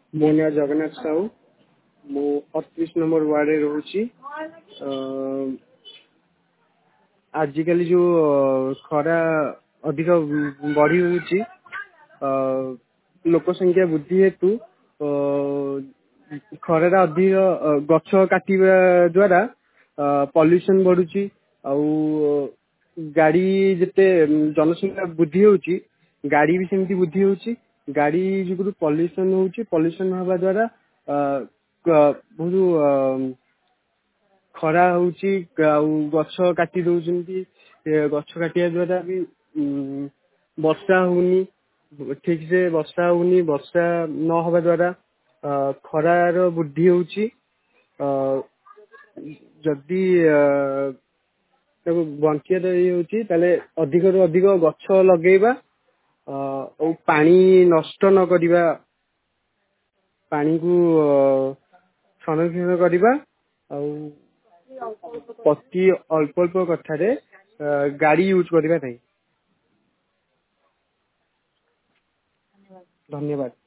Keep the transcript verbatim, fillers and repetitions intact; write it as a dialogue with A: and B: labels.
A: मो ना जगन्नाथ साहू मु अड़तीस नंबर वार्ड रे रोची। आजिकल जो अ, खरा अधिक बढ़ी होची लोक संख्या वृद्धि हेतु खरा अधिक अ, गछ काटिबा द्वारा पॉल्यूशन बढ़ुची आउ गाड़ी जेते जनसंख्या वृद्धि होची गाड़ी भी सेमती वृद्धि होची गाड़ी जुगुरु पॉल्यूशन होची पॉल्यूशन हवा द्वारा अ, क- बहुत अ, खरा होची आउ गछ काटी दउचंती ए, गछ काटिया द्वारा भी उम, वर्षा होनी ठीक से वर्षा होनी वर्षा न हवा द्वारा अ, खरार वृद्धि होची अ, जदि अ, ताको बंचिया रही होची ताले अधिक रु अधिक गछ लगेଇବା अ, और पानी नष्ट न करिबा पानी को अ, संरक्षण करिबा ଆଉ प्रति अल्प अल्प कथारे अ, गाड़ी यूज करिबा नहीं। धन्यवाद।